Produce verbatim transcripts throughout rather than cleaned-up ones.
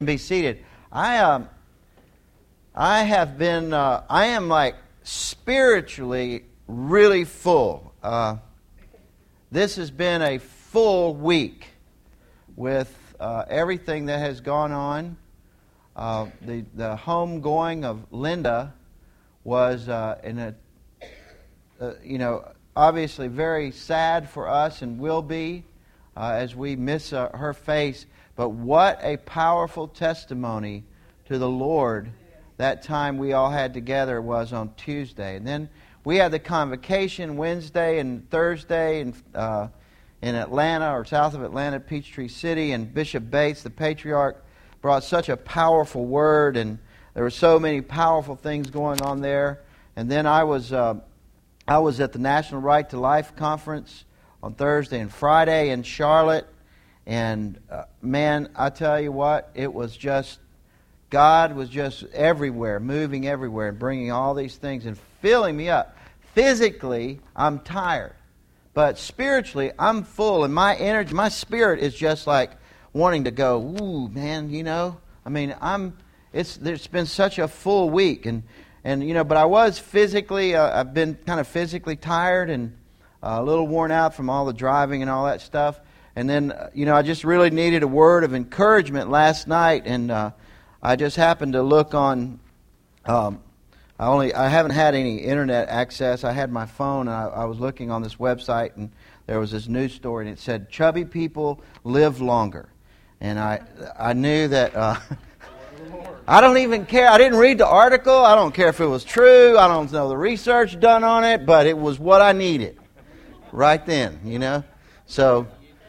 Be seated. I um, I have been. Uh, I am like spiritually really full. Uh, this has been a full week with uh, everything that has gone on. Uh, the the homegoing of Linda was uh, in a uh, you know obviously very sad for us and will be uh, as we miss uh, her face. But what a powerful testimony to the Lord that time we all had together was on Tuesday. And then we had the convocation Wednesday and Thursday in, uh, in Atlanta or south of Atlanta, Peachtree City. And Bishop Bates, the patriarch, brought such a powerful word. And there were so many powerful things going on there. And then I was, uh, I was at the National Right to Life Conference on Thursday and Friday in Charlotte. And uh, man, I tell you what, it was just, God was just everywhere, moving everywhere and bringing all these things and filling me up. Physically, I'm tired. But spiritually, I'm full and my energy, my spirit is just like wanting to go, ooh, man, you know. I mean, I'm, it's, there's been such a full week. And, and you know, but I was physically, uh, I've been kind of physically tired and uh, a little worn out from all the driving and all that stuff. And then, you know, I just really needed a word of encouragement last night, and uh, I just happened to look on. Um, I only I haven't had any internet access. I had my phone, and I, I was looking on this website, and there was this news story, and it said chubby people live longer, and I I knew that. Uh, I don't even care. I didn't read the article. I don't care if it was true. I don't know the research done on it, but it was what I needed right then. You know, so.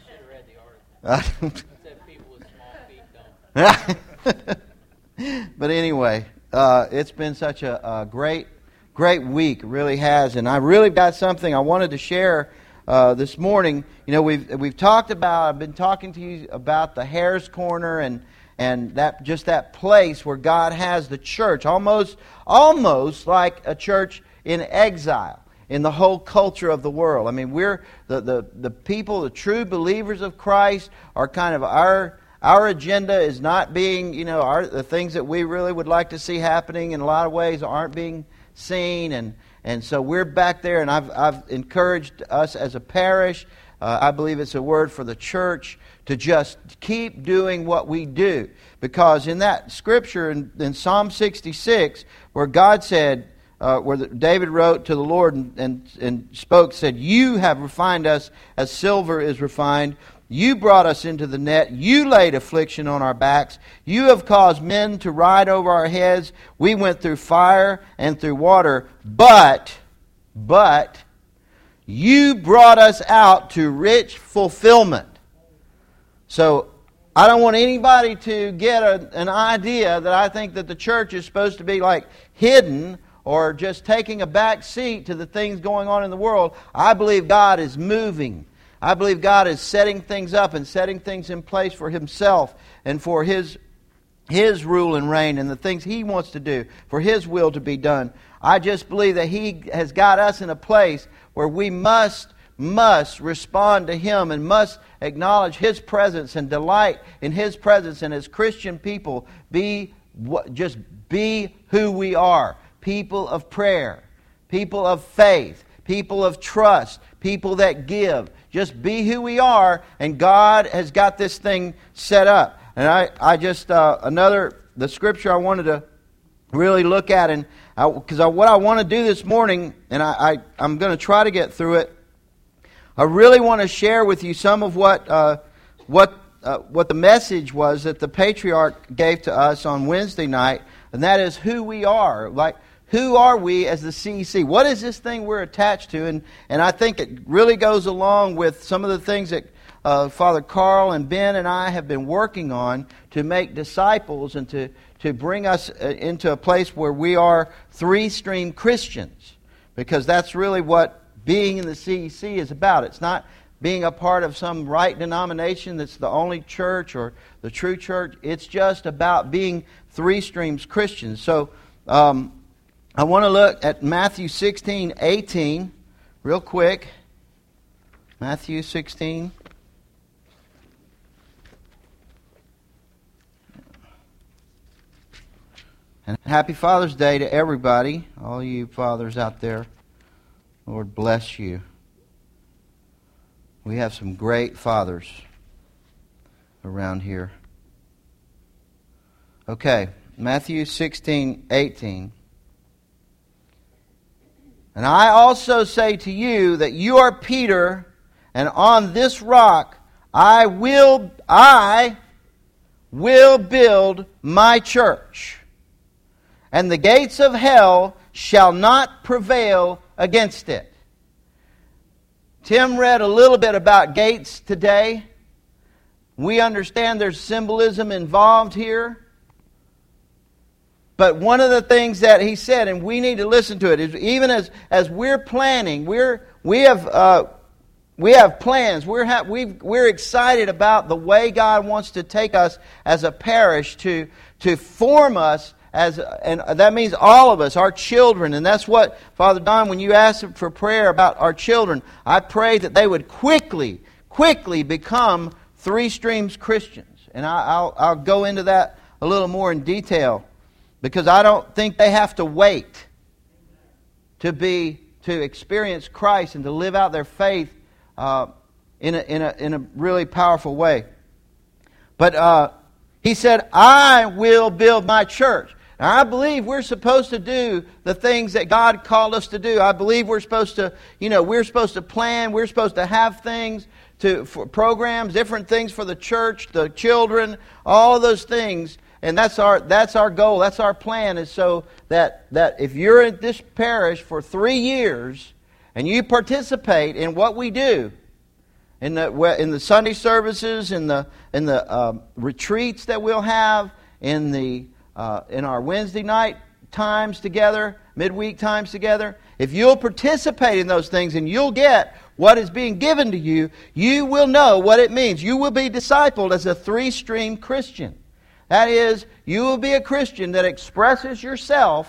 But anyway, uh, it's been such a, a great, great week. It really has, and I really got something I wanted to share uh, this morning. You know, we've we've talked about. I've been talking to you about the Hare's Corner and and that just that place where God has the church, almost almost like a church in exile in the whole culture of the world. I mean, we're the, the, the people, the true believers of Christ are kind of our our agenda is not being, you know, our the things that we really would like to see happening in a lot of ways aren't being seen, and and so we're back there. And I've I've encouraged us as a parish. Uh, I believe it's a word for the church to just keep doing what we do, because in that scripture in, in Psalm sixty-six, where God said. Uh, where the, David wrote to the Lord and, and, and spoke, said, "You have refined us as silver is refined. You brought us into the net. You laid affliction on our backs. You have caused men to ride over our heads. We went through fire and through water. But, but, you brought us out to rich fulfillment." So, I don't want anybody to get a, an idea that I think that the church is supposed to be like hidden or just taking a back seat to the things going on in the world. I believe God is moving. I believe God is setting things up and setting things in place for Himself and for His His rule and reign and the things He wants to do, for His will to be done. I just believe that He has got us in a place where we must, must respond to Him and must acknowledge His presence and delight in His presence, and as Christian people, be just be who we are. People of prayer, people of faith, people of trust, people that give. Just be who we are, and God has got this thing set up. And I, I just, uh, another, the scripture I wanted to really look at, and because I, I, what I want to do this morning, and I, I, I'm going to try to get through it, I really want to share with you some of what, uh, what, uh, what the message was that the patriarch gave to us on Wednesday night, and that is who we are. Like, who are we as the C E C? What is this thing we're attached to? And, and I think it really goes along with some of the things that uh, Father Carl and Ben and I have been working on to make disciples and to, to bring us into a place where we are three-stream Christians. Because that's really what being in the C E C is about. It's not being a part of some right denomination that's the only church or the true church. It's just about being three-streams Christians. So, um, I want to look at Matthew sixteen eighteen real quick. Matthew sixteen. happy Father's Day to everybody, all you fathers out there. Lord bless you. We have some great fathers around here. Okay, Matthew sixteen, eighteen. And I also say to you that you are Peter, and on this rock I will I will build my church, and the gates of hell shall not prevail against it. Tim read a little bit about gates today. We understand there's symbolism involved here. But one of the things that he said, and we need to listen to it, is even as, as we're planning, we're we have uh, we have plans. We're ha- we've, we're excited about the way God wants to take us as a parish to to form us as, and that means all of us, our children. And that's what, Father Don, when you asked for prayer about our children, I pray that they would quickly, quickly become Three Streams Christians. And I, I'll I'll go into that a little more in detail. Because I don't think they have to wait to be to experience Christ and to live out their faith uh, in a in a in a really powerful way. But uh, he said, "I will build my church." Now, I believe we're supposed to do the things that God called us to do. I believe we're supposed to, you know, we're supposed to plan. We're supposed to have things to for programs, different things for the church, the children, all of those things. And that's our that's our goal. That's our plan. Is so that that if you're in this parish for three years and you participate in what we do, in the in the Sunday services, in the in the uh, retreats that we'll have, in the uh, in our Wednesday night times together, midweek times together, if you'll participate in those things and you'll get what is being given to you, you will know what it means. You will be discipled as a three-stream Christian. That is, you will be a Christian that expresses yourself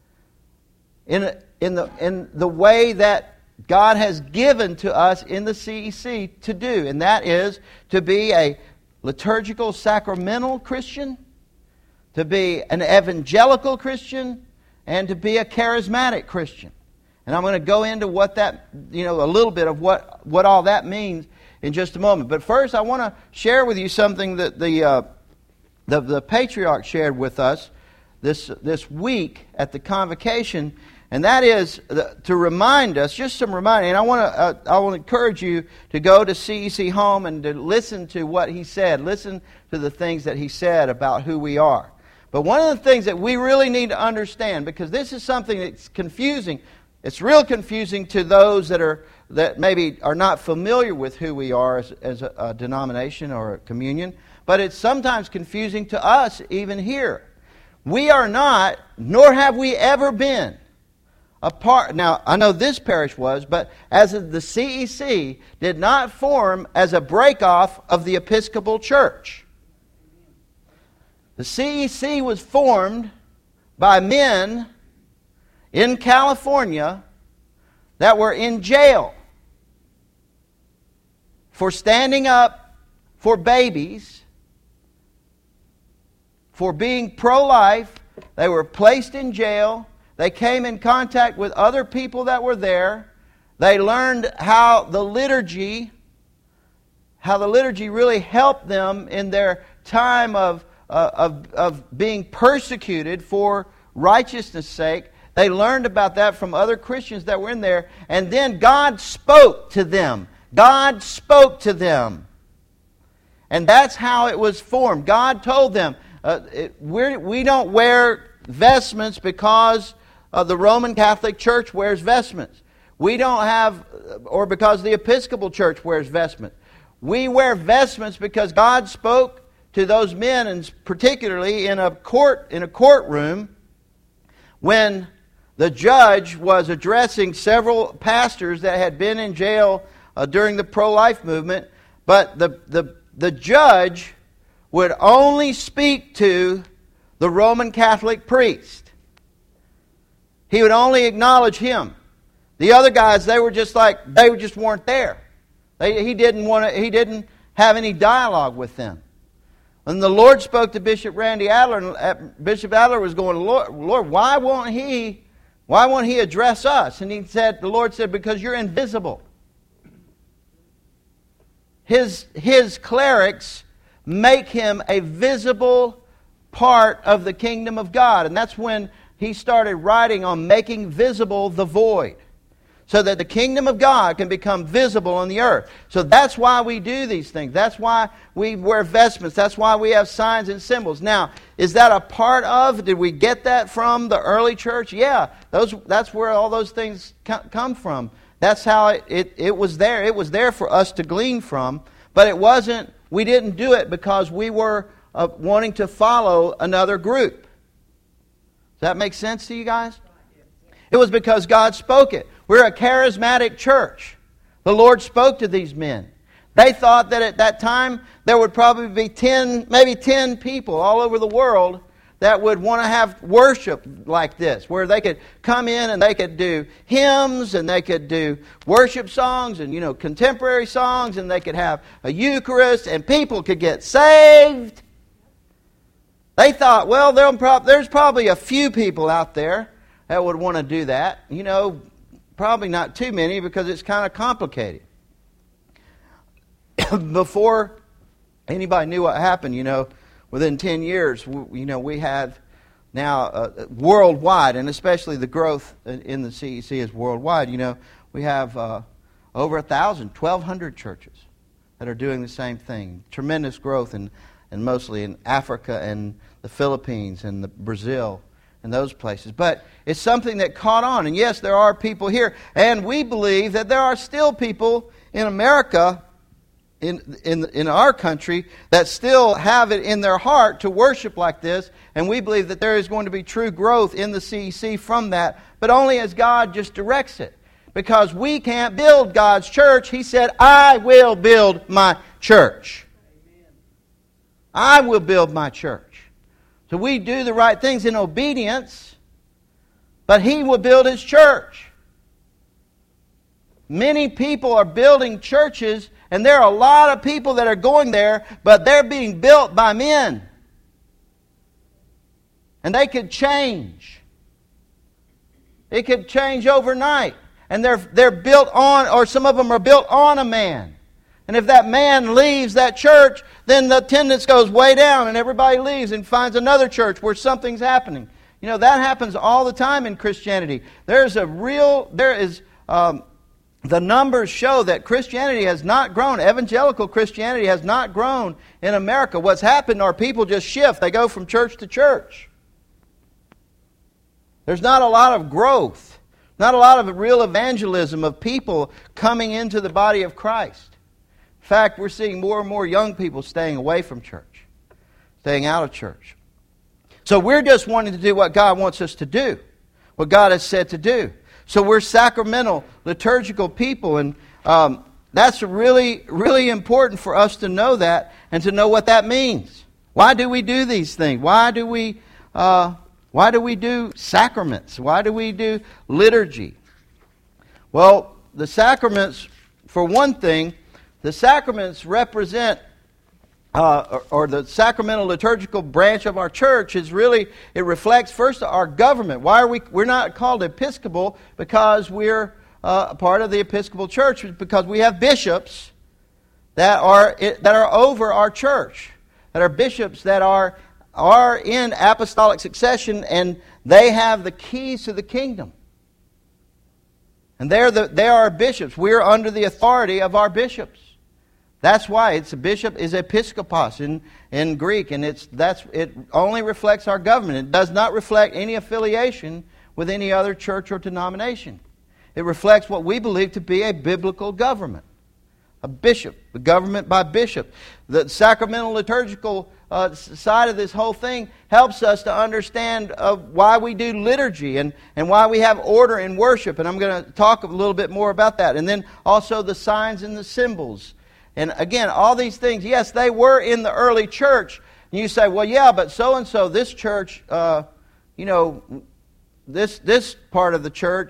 in, in, the, in the way that God has given to us in the C E C to do. And that is to be a liturgical, sacramental Christian, to be an evangelical Christian, and to be a charismatic Christian. And I'm going to go into what that, you know, a little bit of what, what all that means in just a moment. But first, I want to share with you something that the... Uh, The, the patriarch shared with us this this week at the convocation, and that is the, to remind us, just some reminding. And I want to uh, I want to encourage you to go to C E C Home and to listen to what he said. Listen to the things that he said about who we are. But one of the things that we really need to understand, because this is something that's confusing. It's real confusing to those that are that maybe are not familiar with who we are as, as a, a denomination or a communion. But it's sometimes confusing to us even here. We are not, nor have we ever been, a part. Now, I know this parish was, but as the C E C did not form as a break-off of the Episcopal Church. The C E C was formed by men in California that were in jail for standing up for babies, for being pro-life. They were placed in jail. They came in contact with other people that were there. They learned how the liturgy, how the liturgy really helped them in their time of, uh, of, of being persecuted for righteousness' sake. They learned about that from other Christians that were in there. And then God spoke to them. God spoke to them. And that's how it was formed. God told them, Uh, it, we're, we don't wear vestments because uh, the Roman Catholic Church wears vestments. We don't have, or because the Episcopal Church wears vestments. We wear vestments because God spoke to those men, and particularly in a court, in a courtroom, when the judge was addressing several pastors that had been in jail uh, during the pro-life movement, but the the the judge would only speak to the Roman Catholic priest. He would only acknowledge him. The other guys, they were just like, they just weren't there. They, he didn't want to, he didn't have any dialogue with them. And the Lord spoke to Bishop Randy Adler, and Bishop Adler was going, Lord, Lord, why won't he, why won't he address us? And he said, the Lord said, because you're invisible. His, his clerics make him a visible part of the kingdom of God. And that's when he started writing on making visible the void, so that the kingdom of God can become visible on the earth. So that's why we do these things. That's why we wear vestments. That's why we have signs and symbols. Now, is that a part of, did we get that from the early church? Yeah, those, that's where all those things come from. That's how it, it, it was there. It was there for us to glean from. But it wasn't, we didn't do it because we were uh, wanting to follow another group. Does that make sense to you guys? It was because God spoke it. We're a charismatic church. The Lord spoke to these men. They thought that at that time there would probably be ten, maybe ten people all over the world that would want to have worship like this, where they could come in and they could do hymns and they could do worship songs and, you know, contemporary songs, and they could have a Eucharist and people could get saved. They thought, well, there's probably a few people out there that would want to do that. You know, probably not too many because it's kind of complicated. Before anybody knew what happened, you know, within ten years, you know, we have now uh, worldwide, and especially the growth in the C E C is worldwide. You know, we have uh, over a thousand, twelve hundred churches that are doing the same thing. Tremendous growth, in, and mostly in Africa and the Philippines and the Brazil and those places. But it's something that caught on. And yes, there are people here, and we believe that there are still people in America, in in in our country, that still have it in their heart to worship like this, and we believe that there is going to be true growth in the C E C from that, but only as God just directs it. Because we can't build God's church. He said, I will build my church. Amen. I will build my church. So we do the right things in obedience, but He will build His church. Many people are building churches, and there are a lot of people that are going there, but they're being built by men. And they could change. It could change overnight. And they're, they're built on, or some of them are built on a man. And if that man leaves that church, then the attendance goes way down and everybody leaves and finds another church where something's happening. You know, that happens all the time in Christianity. There's a real, there is, um, the numbers show that Christianity has not grown. Evangelical Christianity has not grown in America. What's happened are people just shift. They go from church to church. There's not a lot of growth. Not a lot of real evangelism of people coming into the body of Christ. In fact, we're seeing more and more young people staying away from church, staying out of church. So we're just wanting to do what God wants us to do, what God has said to do. So we're sacramental, liturgical people, and um, that's really, really important for us to know that and to know what that means. Why do we do these things? Why do we, uh, why do we do sacraments? Why do we do liturgy? Well, the sacraments, for one thing, the sacraments represent, uh, or, or the sacramental liturgical branch of our church is really, it reflects first our government. Why are we, we're not called Episcopal because we're uh, a part of the Episcopal Church, because we have bishops that are, that are over our church, that are bishops that are, are in apostolic succession, and they have the keys to the kingdom. And they're the, they are bishops. We're under the authority of our bishops. That's why it's a bishop is episkopos in, in Greek, and it's that's it only reflects our government. It does not reflect any affiliation with any other church or denomination. It reflects what we believe to be a biblical government. A bishop, the government by bishop. The sacramental liturgical uh, side of this whole thing helps us to understand uh, why we do liturgy and, and why we have order in worship. And I'm going to talk a little bit more about that. And then also the signs and the symbols. And again, all these things, yes, they were in the early church. And you say, well, yeah, but so-and-so, this church, uh, you know, this this part of the church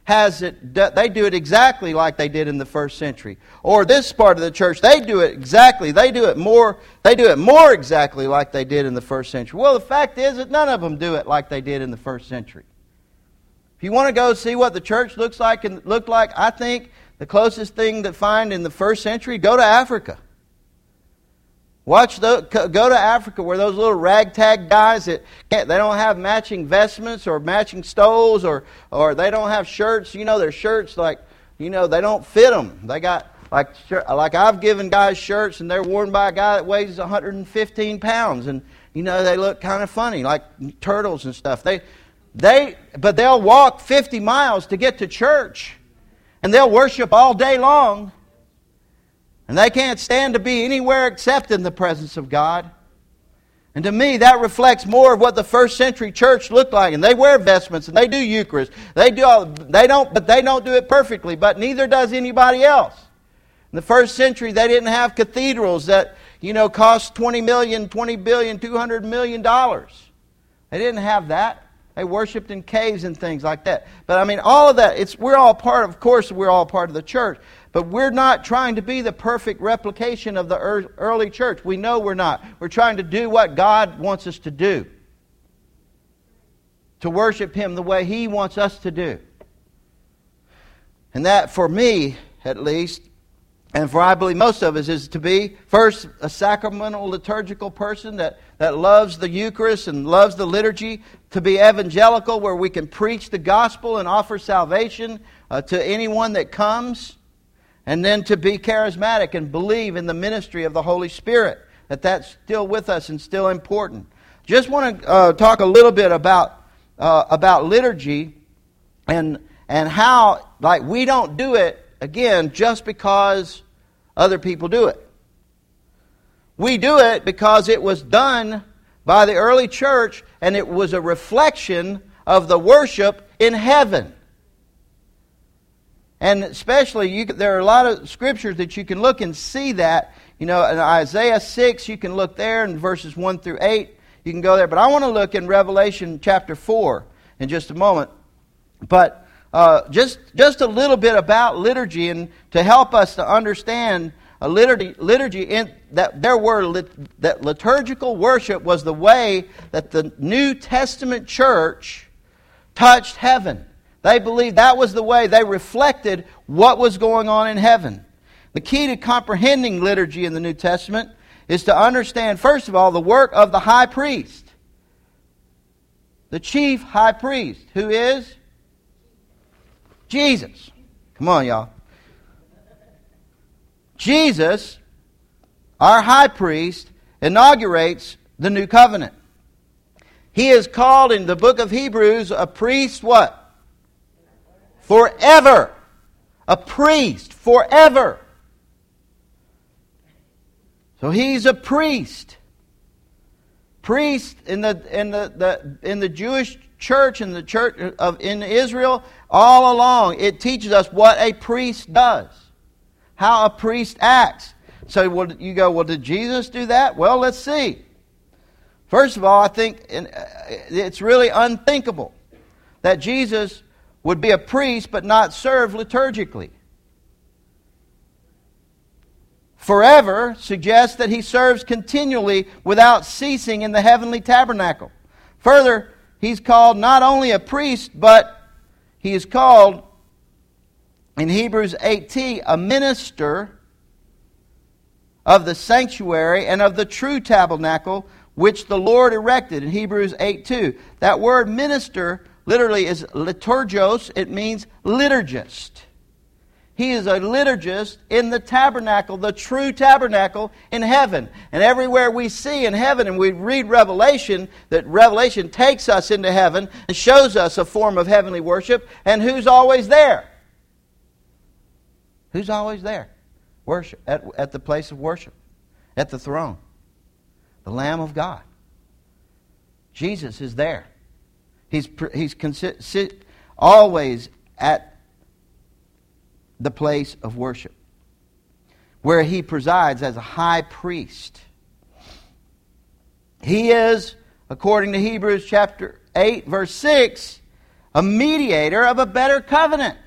has it, they do it exactly like they did in the first century. Or this part of the church, they do it exactly, they do it more, they do it more exactly like they did in the first century. Well, the fact is that none of them do it like they did in the first century. If you want to go see what the church looks like and looked like, I think the closest thing to find in the first century, go to Africa. Watch the, go to Africa where those little ragtag guys that can't, they don't have matching vestments or matching stoles or or they don't have shirts. You know, their shirts like you know they don't fit them. They got like like I've given guys shirts and they're worn by a guy that weighs one hundred fifteen pounds and you know they look kind of funny like turtles and stuff. They they but they'll walk fifty miles to get to church and they'll worship all day long. And they can't stand to be anywhere except in the presence of God. And to me, that reflects more of what the first century church looked like. And they wear vestments and they do Eucharist. They do all, they don't, but they don't do it perfectly. But neither does anybody else. In the first century, they didn't have cathedrals that you know cost twenty million, twenty billion, two hundred million dollars. They didn't have that. They worshipped in caves and things like that. But I mean, all of that. It's we're all part. Of course, we're all part of the church. But we're not trying to be the perfect replication of the early church. We know we're not. We're trying to do what God wants us to do. To worship Him the way He wants us to do. And that, for me, at least, and for I believe most of us, is to be, first, a sacramental liturgical person that, that loves the Eucharist and loves the liturgy. To be evangelical, where we can preach the gospel and offer salvation uh, to anyone that comes. And then to be charismatic and believe in the ministry of the Holy Spirit. That that's still with us and still important. Just want to uh, talk a little bit about uh, about liturgy and and how like we don't do it again just because other people do it. We do it because it was done by the early church and it was a reflection of the worship in heaven. And especially, you, there are a lot of scriptures that you can look and see that. You know, in Isaiah six, you can look there in verses one through eight. You can go there. But I want to look in Revelation chapter four in just a moment. But uh, just, just a little bit about liturgy and to help us to understand a liturgy, liturgy in, that there were lit, that liturgical worship was the way that the New Testament church touched heaven. They believed that was the way they reflected what was going on in heaven. The key to comprehending liturgy in the New Testament is to understand, first of all, the work of the high priest. The chief high priest, who is Jesus. Come on, y'all. Jesus, our high priest, inaugurates the new covenant. He is called in the book of Hebrews a priest, what? Forever. A priest. Forever. So he's a priest. Priest in the in the, the in the Jewish church, in the church of in Israel, all along, it teaches us what a priest does. How a priest acts. So well, you go, well, did Jesus do that? Well, let's see. First of all, I think it's really unthinkable that Jesus would be a priest but not serve liturgically. Forever suggests that he serves continually without ceasing in the heavenly tabernacle. Further, he's called not only a priest, but he is called, in Hebrews eight t, a minister of the sanctuary and of the true tabernacle which the Lord erected, in Hebrews eight two. That word minister literally is liturgos. It means liturgist. He is a liturgist in the tabernacle, the true tabernacle in heaven. And everywhere we see in heaven, and we read Revelation, that Revelation takes us into heaven and shows us a form of heavenly worship. And who's always there? Who's always there? Worship at, at the place of worship, at the throne. The Lamb of God. Jesus is there. He's he's consi- always at the place of worship, where he presides as a high priest. He is, according to Hebrews chapter eight, verse six, a mediator of a better covenant.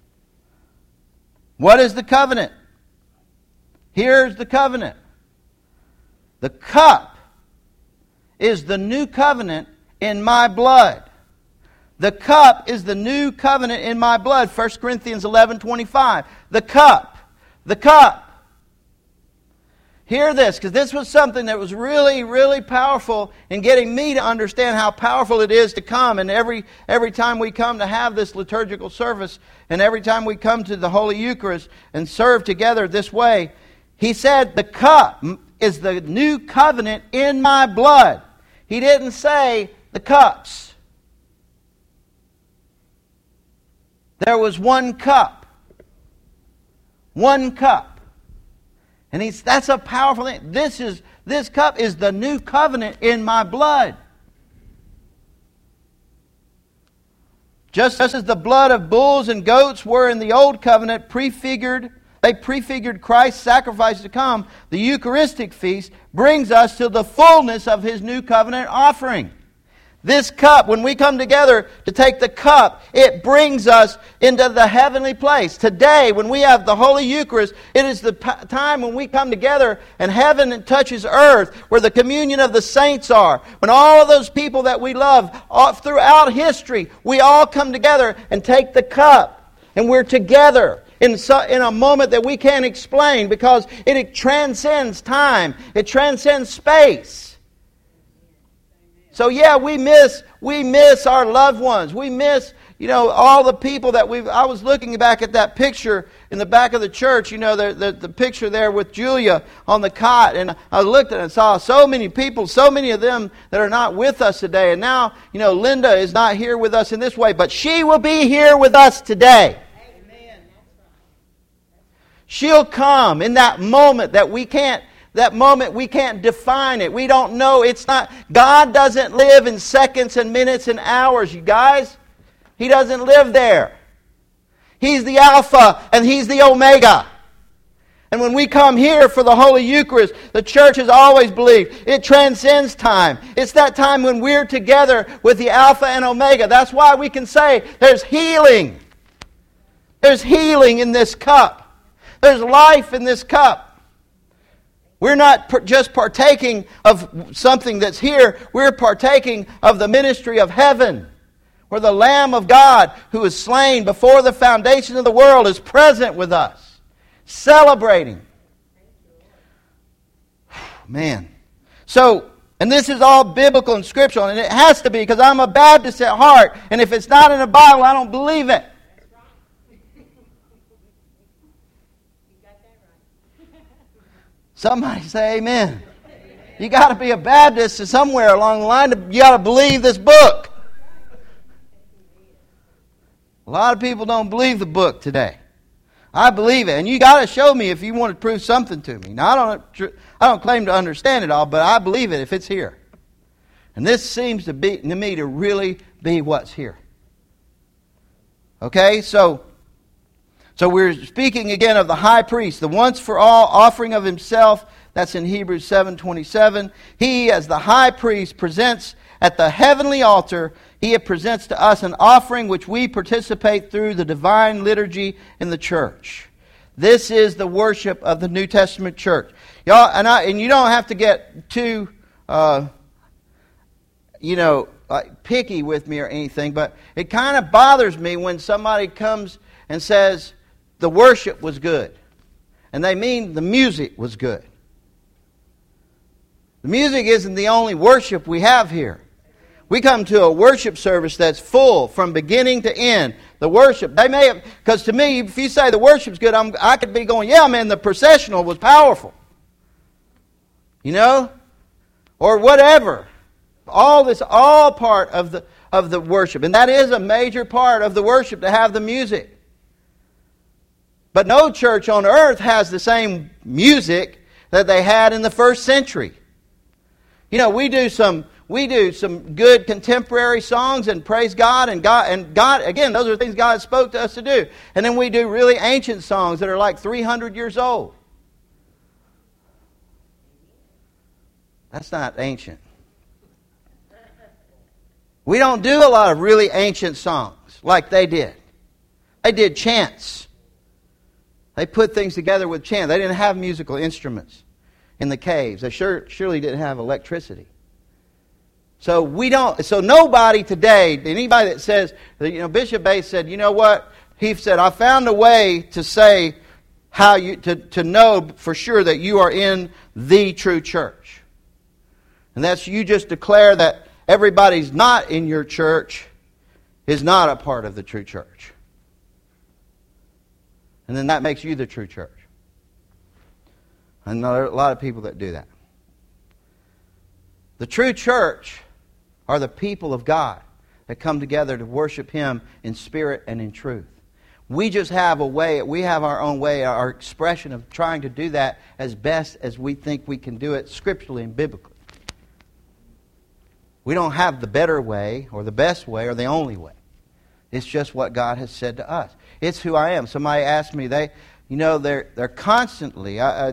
What is the covenant? Here's the covenant. The cup is the new covenant in my blood. The cup is the new covenant in my blood. First Corinthians eleven twenty-five. The cup. The cup. Hear this, because this was something that was really, really powerful in getting me to understand how powerful it is to come. And every every time we come to have this liturgical service, and every time we come to the Holy Eucharist and serve together this way, he said, the cup is the new covenant in my blood. He didn't say the cups. There was one cup. One cup. And he's, that's a powerful thing. This is this cup is the new covenant in my blood. Just as the blood of bulls and goats were in the old covenant prefigured, they prefigured Christ's sacrifice to come, the Eucharistic feast brings us to the fullness of His new covenant offering. This cup, when we come together to take the cup, it brings us into the heavenly place. Today, when we have the Holy Eucharist, it is the p- time when we come together and heaven touches earth, where the communion of the saints are. When all of those people that we love all, throughout history, we all come together and take the cup. And we're together in, so, in a moment that we can't explain, because it, it transcends time. It transcends space. So yeah, we miss we miss our loved ones. We miss, you know, all the people that we've... I was looking back at that picture in the back of the church, you know, the, the, the picture there with Julia on the cot. And I looked at it and saw so many people, so many of them that are not with us today. And now, you know, Linda is not here with us in this way, but she will be here with us today. Amen. She'll come in that moment that we can't That moment, we can't define it. We don't know. It's not... God doesn't live in seconds and minutes and hours, you guys. He doesn't live there. He's the Alpha and He's the Omega. And when we come here for the Holy Eucharist, the church has always believed it transcends time. It's that time when we're together with the Alpha and Omega. That's why we can say there's healing. There's healing in this cup. There's life in this cup. We're not just partaking of something that's here. We're partaking of the ministry of heaven, where the Lamb of God, who was slain before the foundation of the world, is present with us, celebrating. Man. So, and this is all biblical and scriptural, and it has to be, because I'm a Baptist at heart, and if it's not in the Bible, I don't believe it. Somebody say amen. You got to be a Baptist somewhere along the line. You got to believe this book. A lot of people don't believe the book today. I believe it, and you got to show me if you want to prove something to me. Now, I don't, I don't claim to understand it all, but I believe it if it's here. And this seems to be to me to really be what's here. Okay, so. So we're speaking again of the high priest, the once for all offering of himself. That's in Hebrews seven twenty-seven. He, as the high priest, presents at the heavenly altar, he presents to us an offering which we participate through the divine liturgy in the church. This is the worship of the New Testament church. Y'all, and, I, and you don't have to get too, uh, you know, like picky with me or anything, but it kind of bothers me when somebody comes and says, the worship was good. And they mean the music was good. The music isn't the only worship we have here. We come to a worship service that's full from beginning to end. The worship, they may have, because to me, if you say the worship's good, I'm, I could be going, yeah, man, the processional was powerful. You know? Or whatever. All this, all part of the, of the worship. And that is a major part of the worship, to have the music. But no church on earth has the same music that they had in the first century. You know, we do some we do some good contemporary songs and praise God and God and God again, those are things God spoke to us to do. And then we do really ancient songs that are like three hundred years old. That's not ancient. We don't do a lot of really ancient songs. like they did. They did chants. They put things together with chant. They didn't have musical instruments in the caves. They sure, surely didn't have electricity. So we don't. So nobody today, anybody that says, you know, Bishop Bates said, you know what? He said, I found a way to say how you to, to know for sure that you are in the true church. And that's you just declare that everybody's not in your church is not a part of the true church. And then that makes you the true church. And there are a lot of people that do that. The true church are the people of God that come together to worship Him in spirit and in truth. We just have a way, we have our own way, our expression of trying to do that as best as we think we can do it scripturally and biblically. We don't have the better way or the best way or the only way. It's just what God has said to us. It's who I am. Somebody asked me, they, you know, they're they're constantly. Uh,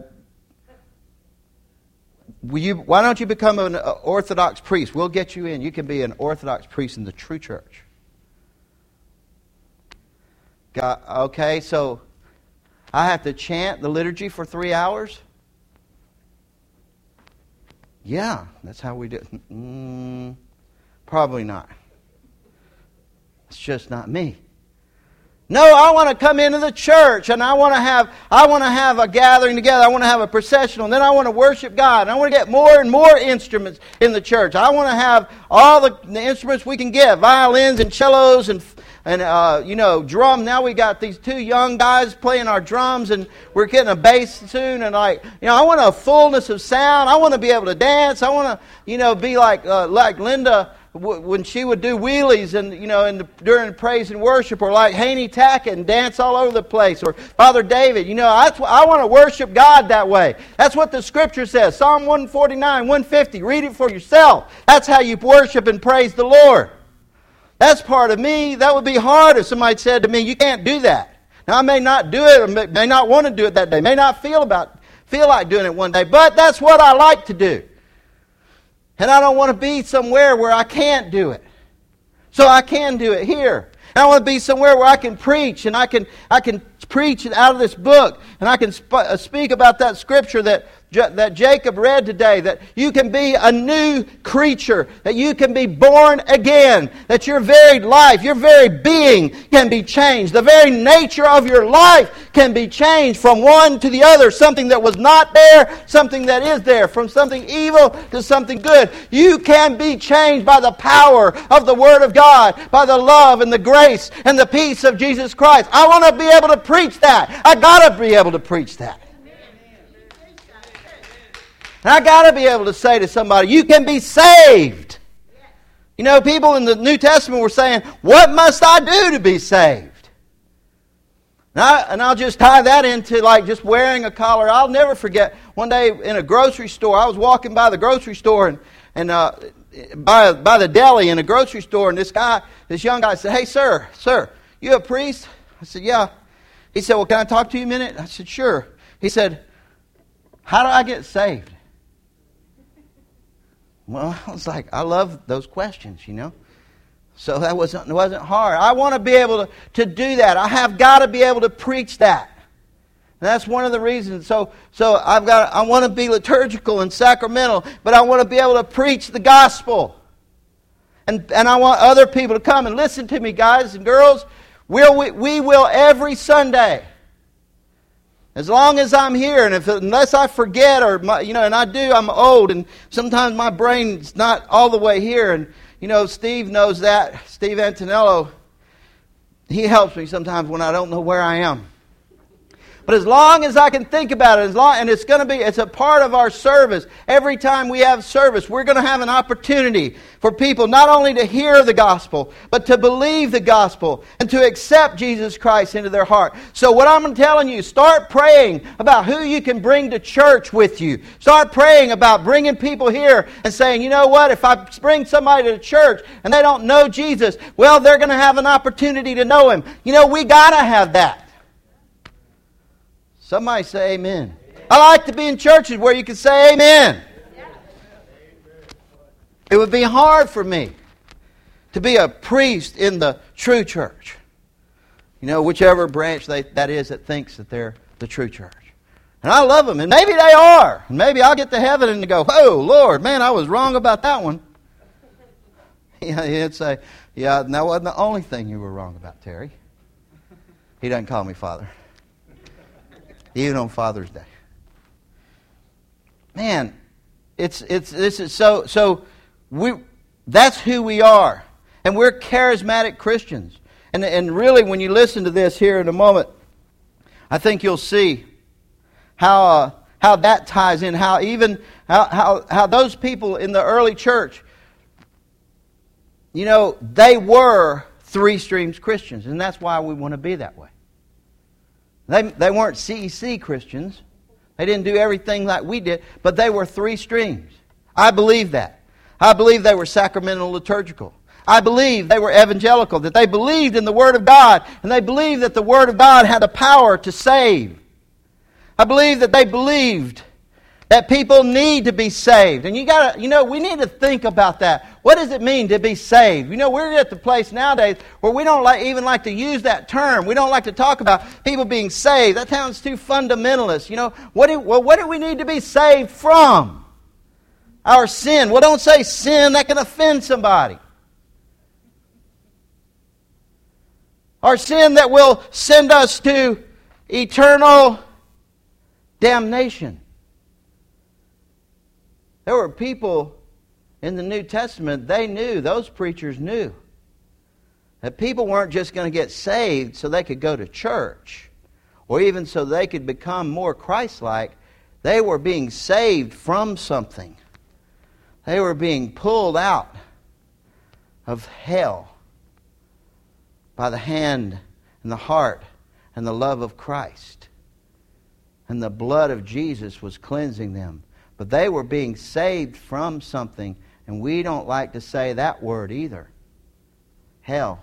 will you? Why don't you become an Orthodox priest? We'll get you in. You can be an Orthodox priest in the true church. God, okay, so I have to chant the liturgy for three hours. Yeah, that's how we do it. Mm, probably not. It's just not me. No, I want to come into the church and I want to have I want to have a gathering together. I want to have a processional. And then I want to worship God. And I want to get more and more instruments in the church. I want to have all the, the instruments we can get. Violins and cellos and and uh, you know, drum. Now we got these two young guys playing our drums and we're getting a bass soon. And like, you know, I want a fullness of sound. I want to be able to dance. I want to, you know, be like uh, like Linda when she would do wheelies and, you know, in the, during praise and worship, or like Haney Tackett and dance all over the place, or Father David. You know, that's what, I want to worship God that way. That's what the Scripture says. Psalm one forty-nine, one fifty. Read it for yourself. That's how you worship and praise the Lord. That's part of me. That would be hard if somebody said to me, you can't do that. Now, I may not do it, or may not want to do it that day. May not feel about feel like doing it one day, but that's what I like to do. And I don't want to be somewhere where I can't do it. So I can do it here. And I want to be somewhere where I can preach, and I can I can preach out of this book, and I can sp- speak about that scripture that that Jacob read today, that you can be a new creature, that you can be born again, that your very life, your very being can be changed. The very nature of your life can be changed from one to the other. Something that was not there, something that is there. From something evil to something good. You can be changed by the power of the Word of God, by the love and the grace and the peace of Jesus Christ. I want to be able to preach that. I got to be able to preach that. And I got to be able to say to somebody, you can be saved. You know, people in the New Testament were saying, what must I do to be saved? And, I, and I'll just tie that into like just wearing a collar. I'll never forget one day in a grocery store. I was walking by the grocery store and, and uh, by, by the deli in a grocery store. And this guy, this young guy said, hey, sir, sir, you a priest? I said, yeah. He said, well, can I talk to you a minute? I said, sure. He said, how do I get saved? Well, I was like, I love those questions, you know. So that wasn't, it wasn't hard. I want to be able to, to do that. I have got to be able to preach that. And that's one of the reasons. So so I've got I want to be liturgical and sacramental, but I want to be able to preach the gospel. And and I want other people to come and listen to me, guys and girls. We'll, we, we will every Sunday. As long as I'm here, and if unless I forget, or my, you know, and I do, I'm old, and sometimes my brain's not all the way here. And you know, Steve knows that. Steve Antonello, he helps me sometimes when I don't know where I am. But as long as I can think about it, as long, and it's going to be, it's a part of our service. Every time we have service, we're going to have an opportunity for people not only to hear the gospel, but to believe the gospel and to accept Jesus Christ into their heart. So what I'm telling you, start praying about who you can bring to church with you. Start praying about bringing people here and saying, you know what, if I bring somebody to church and they don't know Jesus, well, they're going to have an opportunity to know Him. You know, we got to have that. Somebody say amen. I like to be in churches where you can say amen. It would be hard for me to be a priest in the true church. You know, whichever branch they, that is that thinks that they're the true church. And I love them, and maybe they are. And maybe I'll get to heaven and go, oh, Lord, man, I was wrong about that one. Yeah, he'd say, yeah, that wasn't the only thing you were wrong about, Terry. He doesn't call me Father. Even on Father's Day. Man, it's it's this is so so we that's who we are. And we're charismatic Christians. And and really when you listen to this here in a moment, I think you'll see how uh, how that ties in, how even how, how how those people in the early church, you know, they were three streams Christians, and that's why we want to be that way. They they weren't C E C Christians. They didn't do everything like we did, but they were three streams. I believe that. I believe they were sacramental liturgical. I believe they were evangelical, that they believed in the Word of God, and they believed that the Word of God had the power to save. I believe that they believed that people need to be saved. And you gotta, you know, we need to think about that. What does it mean to be saved? You know, we're at the place nowadays where we don't like, even like to use that term. We don't like to talk about people being saved. That sounds too fundamentalist. You know, what do, well, what do we need to be saved from? Our sin. Well, don't say sin. That can offend somebody. Our sin that will send us to eternal damnation. There were people in the New Testament, they knew, those preachers knew, that people weren't just going to get saved so they could go to church, or even so they could become more Christ-like. They were being saved from something. They were being pulled out of hell by the hand and the heart and the love of Christ. And the blood of Jesus was cleansing them. But they were being saved from something, and we don't like to say that word either. Hell.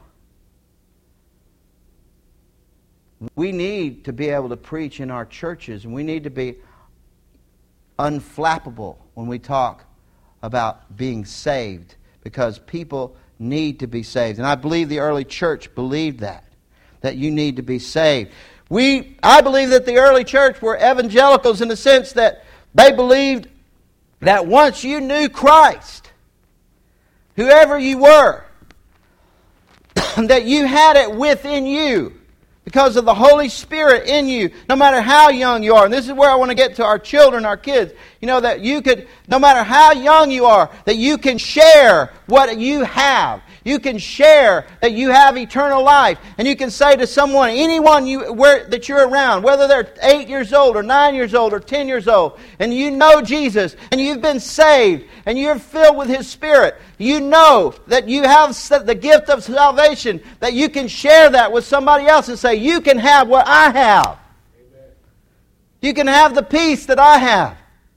We need to be able to preach in our churches, and we need to be unflappable when we talk about being saved, because people need to be saved. And I believe the early church believed that, that you need to be saved. We, I believe that the early church were evangelicals in the sense that they believed that once you knew Christ, whoever you were, that you had it within you because of the Holy Spirit in you, no matter how young you are. And this is where I want to get to our children, our kids. You know, that you could, no matter how young you are, that you can share what you have. You can share that you have eternal life. And you can say to someone, anyone you where, that you're around, whether they're eight years old or nine years old or ten years old, and you know Jesus, and you've been saved, and you're filled with His Spirit, you know that you have the gift of salvation, that you can share that with somebody else and say, you can have what I have. Amen. You can have the peace that I have.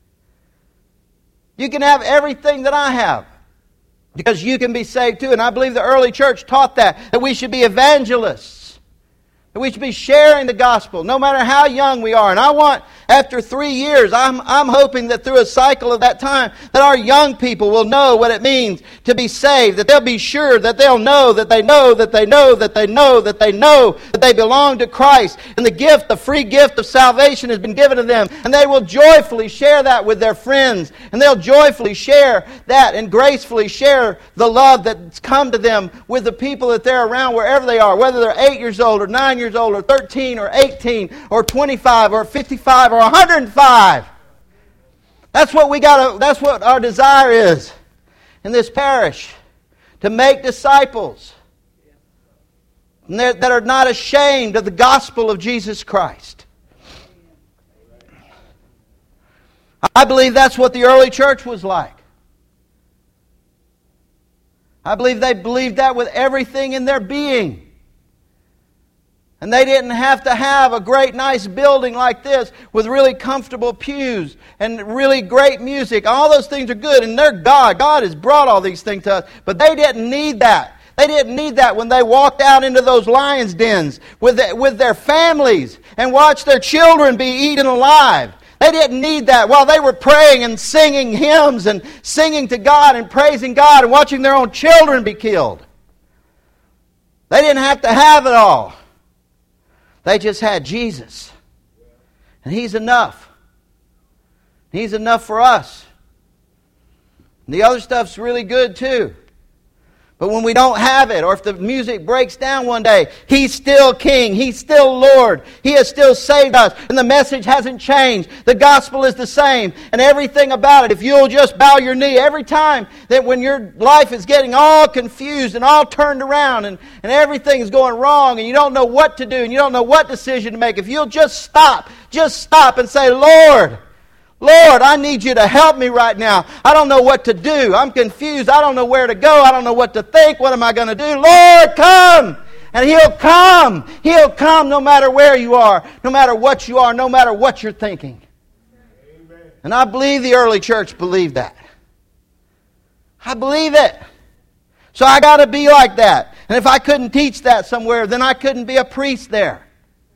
You can have everything that I have. Because you can be saved too. And I believe the early church taught that. That we should be evangelists. That we should be sharing the gospel no matter how young we are. And I want, after three years, I'm, I'm hoping that through a cycle of that time, that our young people will know what it means to be saved. That they'll be sure, that they'll know, that they know, that they know, that they know, that they know that they belong to Christ. And the gift, the free gift of salvation has been given to them. And they will joyfully share that with their friends. And they'll joyfully share that and gracefully share the love that's come to them with the people that they're around wherever they are. Whether they're eight years old or nine years old or thirteen or eighteen or twenty-five or fifty-five or one hundred five. That's what we got. That's what our desire is in this parish, to make disciples that are not ashamed of the gospel of Jesus Christ. I believe that's what the early church was like. I believe they believed that with everything in their being. And they didn't have to have a great nice building like this with really comfortable pews and really great music. All those things are good, and they're God. God has brought all these things to us. But they didn't need that. They didn't need that when they walked out into those lions' dens with, the, with their families and watched their children be eaten alive. They didn't need that while they were praying and singing hymns and singing to God and praising God and watching their own children be killed. They didn't have to have it all. They just had Jesus. And He's enough. He's enough for us. And the other stuff's really good too. But when we don't have it, or if the music breaks down one day, He's still King. He's still Lord. He has still saved us. And the message hasn't changed. The gospel is the same. And everything about it, if you'll just bow your knee every time that when your life is getting all confused and all turned around and, and everything is going wrong and you don't know what to do and you don't know what decision to make, if you'll just stop, just stop and say, Lord, Lord, I need you to help me right now. I don't know what to do. I'm confused. I don't know where to go. I don't know what to think. What am I going to do? Lord, come! And He'll come. He'll come no matter where you are, no matter what you are, no matter what you're thinking. Amen. And I believe the early church believed that. I believe it. So I got to be like that. And if I couldn't teach that somewhere, then I couldn't be a priest there.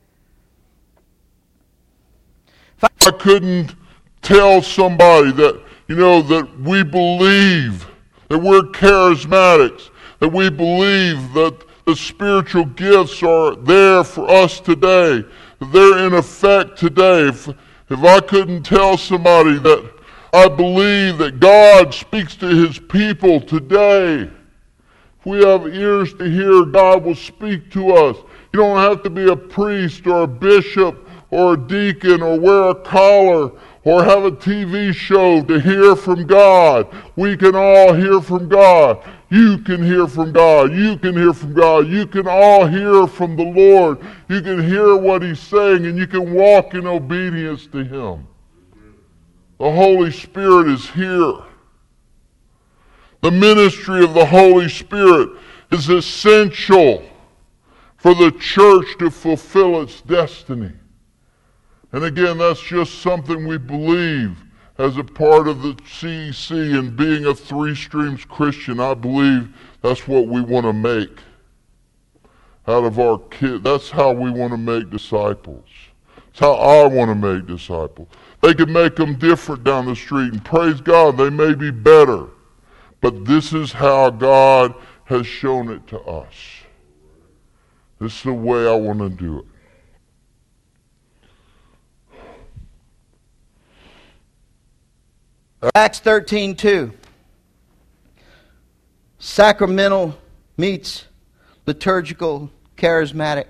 If I, I couldn't tell somebody that, you know, that we believe, that we're charismatics, that we believe that the spiritual gifts are there for us today, that they're in effect today. If, if I couldn't tell somebody that I believe that God speaks to His people today, if we have ears to hear, God will speak to us. You don't have to be a priest or a bishop or a deacon or wear a collar or have a T V show to hear from God. We can all hear from God. You can hear from God. You can hear from God. You can all hear from the Lord. You can hear what He's saying and you can walk in obedience to Him. The Holy Spirit is here. The ministry of the Holy Spirit is essential for the church to fulfill its destiny. And again, that's just something we believe as a part of the C E C and being a Three Streams Christian. I believe that's what we want to make out of our kids. That's how we want to make disciples. That's how I want to make disciples. They can make them different down the street, and praise God, they may be better. But this is how God has shown it to us. This is the way I want to do it. Acts thirteen two. Sacramental meets liturgical, charismatic.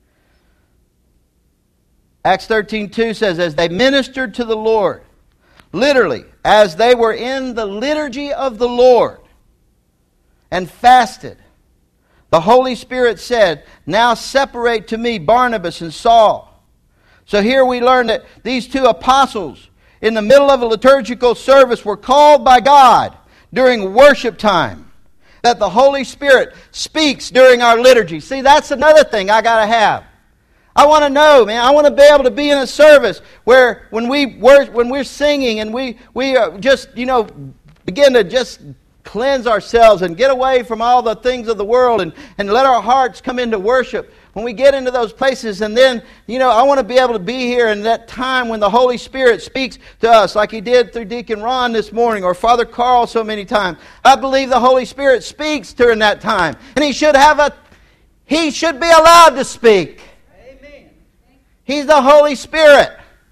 Acts thirteen two says, as they ministered to the Lord, literally, as they were in the liturgy of the Lord and fasted, the Holy Spirit said, now separate to me Barnabas and Saul. So here we learn that these two apostles in the middle of a liturgical service were called by God during worship time. That the Holy Spirit speaks during our liturgy. See, that's another thing I got to have. I want to know, man. I want to be able to be in a service where when, we wor- when we're singing and we, we uh, just, you know, begin to just cleanse ourselves and get away from all the things of the world and, and let our hearts come into worship. When we get into those places, and then, you know, I want to be able to be here in that time when the Holy Spirit speaks to us like He did through Deacon Ron this morning or Father Carl so many times. I believe the Holy Spirit speaks during that time. And He should have a, He should be allowed to speak. Amen. He's the Holy Spirit.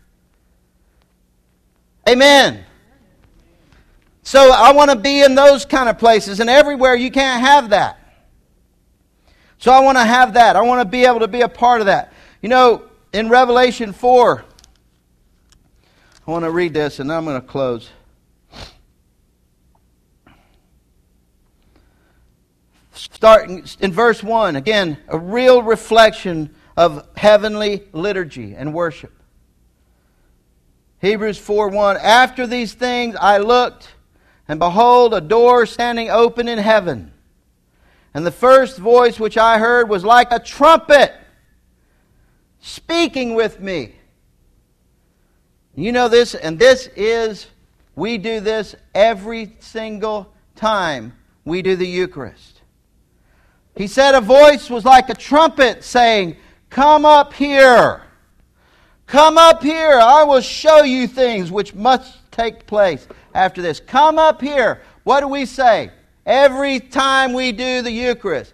Amen. So I want to be in those kind of places, and everywhere you can't have that. So I want to have that. I want to be able to be a part of that. You know, in Revelation four, I want to read this and then I'm going to close. Starting in verse one, again, a real reflection of heavenly liturgy and worship. Hebrews four one, after these things I looked, and behold, a door standing open in heaven. And the first voice which I heard was like a trumpet speaking with me. You know this, and this is, we do this every single time we do the Eucharist. He said a voice was like a trumpet saying, come up here. Come up here. I will show you things which must take place after this. Come up here. What do we say? Every time we do the Eucharist,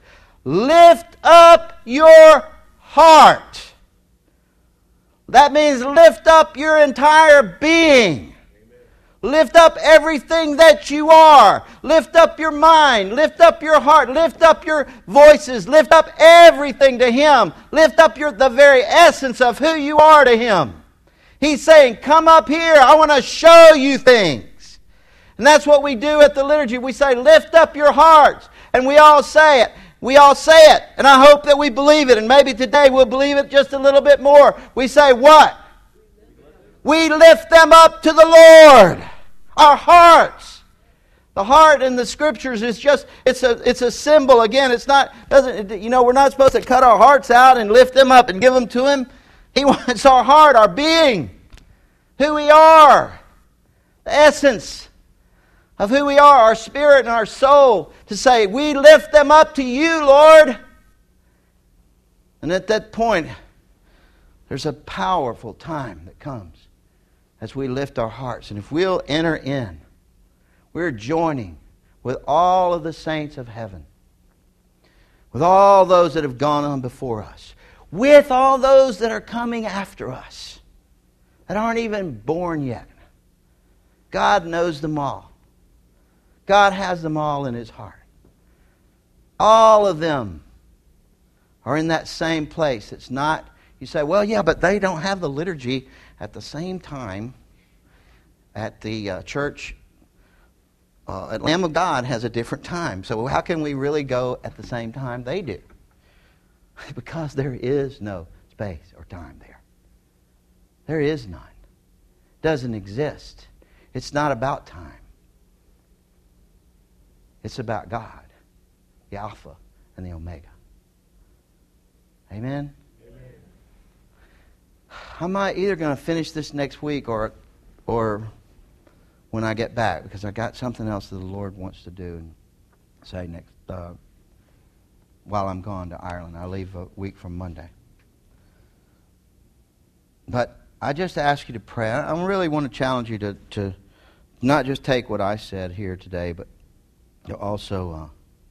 lift up your heart. That means lift up your entire being. Lift up everything that you are. Lift up your mind. Lift up your heart. Lift up your voices. Lift up everything to Him. Lift up your, the very essence of who you are to Him. He's saying, come up here. I want to show you things. And that's what we do at the liturgy. We say, lift up your hearts. And we all say it. We all say it. And I hope that we believe it. And maybe today we'll believe it just a little bit more. We say what? We lift them up to the Lord. Our hearts. The heart in the Scriptures is just, it's a it's a symbol. Again, it's not, doesn't, you know, we're not supposed to cut our hearts out and lift them up and give them to Him. He wants our heart, our being, who we are, the essence of who we are, our spirit and our soul, to say, we lift them up to You, Lord. And at that point, there's a powerful time that comes as we lift our hearts. And if we'll enter in, we're joining with all of the saints of heaven, with all those that have gone on before us, with all those that are coming after us, that aren't even born yet. God knows them all. God has them all in His heart. All of them are in that same place. It's not, you say, well, yeah, but they don't have the liturgy at the same time. At the uh, church, uh, at Lamb of God has a different time. So how can we really go at the same time they do? Because there is no space or time there. There is none. It doesn't exist. It's not about time. It's about God, the Alpha and the Omega. Amen? Amen. I might either going to finish this next week or or when I get back, because I got something else that the Lord wants to do and say next uh, while I'm gone to Ireland. I leave a week from Monday. But I just ask you to pray. I really want to challenge you to, to not just take what I said here today, but to also uh,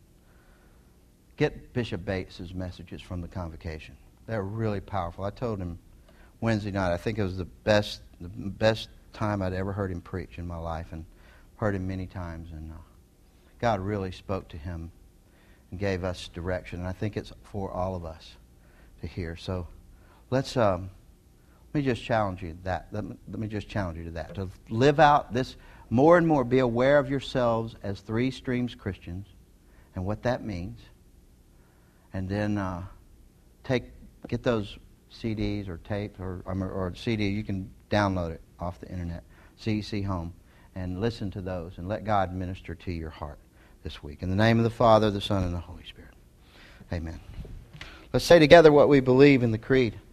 get Bishop Bates' messages from the convocation. They're really powerful. I told him Wednesday night, I think it was the best the best time I'd ever heard him preach in my life, and heard him many times. And uh, God really spoke to him and gave us direction. And I think it's for all of us to hear. So let's um, let me just challenge you to that. Let me, let me just challenge you to that. To live out this more and more. Be aware of yourselves as three streams Christians and what that means. And then uh, take get those C Ds or tapes or, or, or C D. You can download it off the internet, C E C Home, and listen to those and let God minister to your heart this week. In the name of the Father, the Son, and the Holy Spirit. Amen. Let's say together what we believe in the Creed.